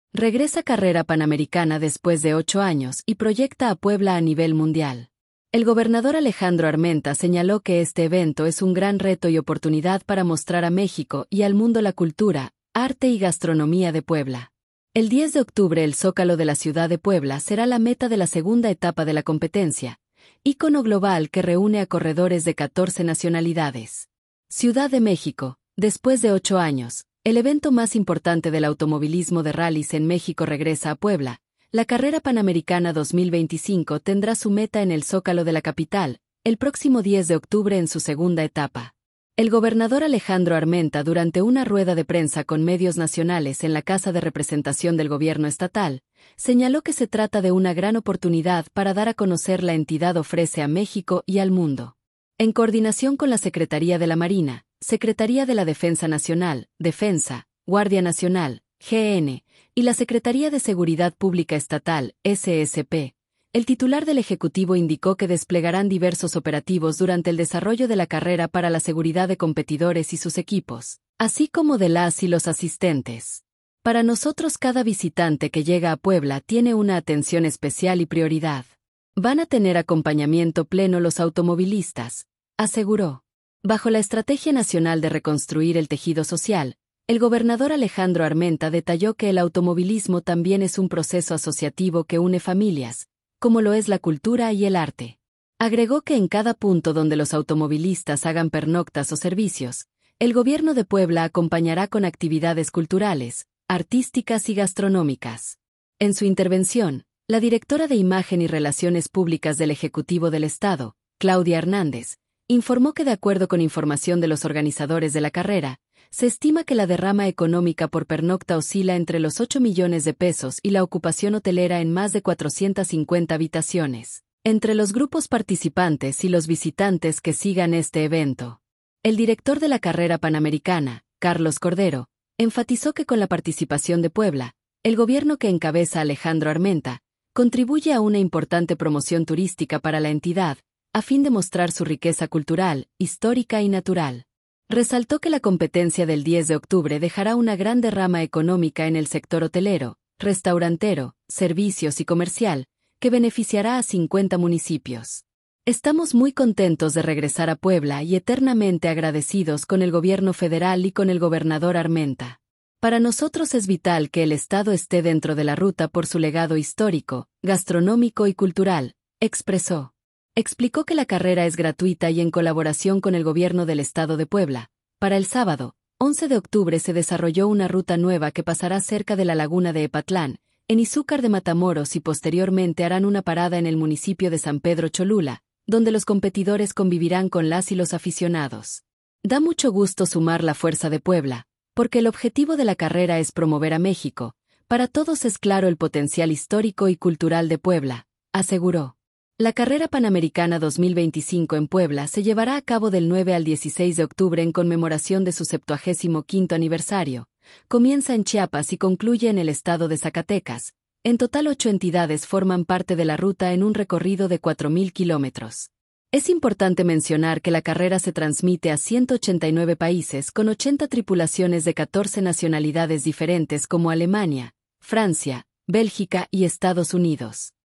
Regresa carrera panamericana después de 8 años y proyecta a Puebla a nivel mundial. El gobernador Alejandro Armenta señaló que este evento es un gran reto y oportunidad para mostrar a México y al mundo la cultura, arte y gastronomía de Puebla. El 10 de octubre el Zócalo de la ciudad de Puebla será la meta de la segunda etapa de la competencia, ícono global que reúne a corredores de 14 nacionalidades. Ciudad de México, después de 8 años, el evento más importante del automovilismo de rallies en México regresa a Puebla. La carrera panamericana 2025 tendrá su meta en el Zócalo de la capital, el próximo 10 de octubre en su segunda etapa. El gobernador Alejandro Armenta, durante una rueda de prensa con medios nacionales en la Casa de Representación del Gobierno Estatal, señaló que se trata de una gran oportunidad para dar a conocer la entidad ofrece a México y al mundo. En coordinación con la Secretaría de la Marina, Secretaría de la Defensa Nacional, Defensa, Guardia Nacional, GN, y la Secretaría de Seguridad Pública Estatal, SSP, el titular del Ejecutivo indicó que desplegarán diversos operativos durante el desarrollo de la carrera para la seguridad de competidores y sus equipos, así como de las y los asistentes. Para nosotros cada visitante que llega a Puebla tiene una atención especial y prioridad. Van a tener acompañamiento pleno los automovilistas, aseguró. Bajo la Estrategia Nacional de Reconstruir el Tejido Social, el gobernador Alejandro Armenta detalló que el automovilismo también es un proceso asociativo que une familias, como lo es la cultura y el arte. Agregó que en cada punto donde los automovilistas hagan pernoctas o servicios, el gobierno de Puebla acompañará con actividades culturales, artísticas y gastronómicas. En su intervención, la directora de Imagen y Relaciones Públicas del Ejecutivo del Estado, Claudia Hernández, informó que de acuerdo con información de los organizadores de la carrera, se estima que la derrama económica por pernocta oscila entre los 8 millones de pesos y la ocupación hotelera en más de 450 habitaciones, entre los grupos participantes y los visitantes que sigan este evento. El director de la carrera panamericana, Carlos Cordero, enfatizó que con la participación de Puebla, el gobierno que encabeza Alejandro Armenta, contribuye a una importante promoción turística para la entidad, a fin de mostrar su riqueza cultural, histórica y natural. Resaltó que la competencia del 10 de octubre dejará una gran derrama económica en el sector hotelero, restaurantero, servicios y comercial, que beneficiará a 50 municipios. Estamos muy contentos de regresar a Puebla y eternamente agradecidos con el gobierno federal y con el gobernador Armenta. Para nosotros es vital que el Estado esté dentro de la ruta por su legado histórico, gastronómico y cultural, expresó. Explicó que la carrera es gratuita y en colaboración con el gobierno del Estado de Puebla. Para el sábado, 11 de octubre se desarrolló una ruta nueva que pasará cerca de la laguna de Epatlán, en Izúcar de Matamoros y posteriormente harán una parada en el municipio de San Pedro Cholula, donde los competidores convivirán con las y los aficionados. Da mucho gusto sumar la fuerza de Puebla, porque el objetivo de la carrera es promover a México. Para todos es claro el potencial histórico y cultural de Puebla, aseguró. La carrera panamericana 2025 en Puebla se llevará a cabo del 9 al 16 de octubre en conmemoración de su 75º aniversario. Comienza en Chiapas y concluye en el estado de Zacatecas. En total 8 entidades forman parte de la ruta en un recorrido de 4.000 kilómetros. Es importante mencionar que la carrera se transmite a 189 países con 80 tripulaciones de 14 nacionalidades diferentes como Alemania, Francia, Bélgica y Estados Unidos.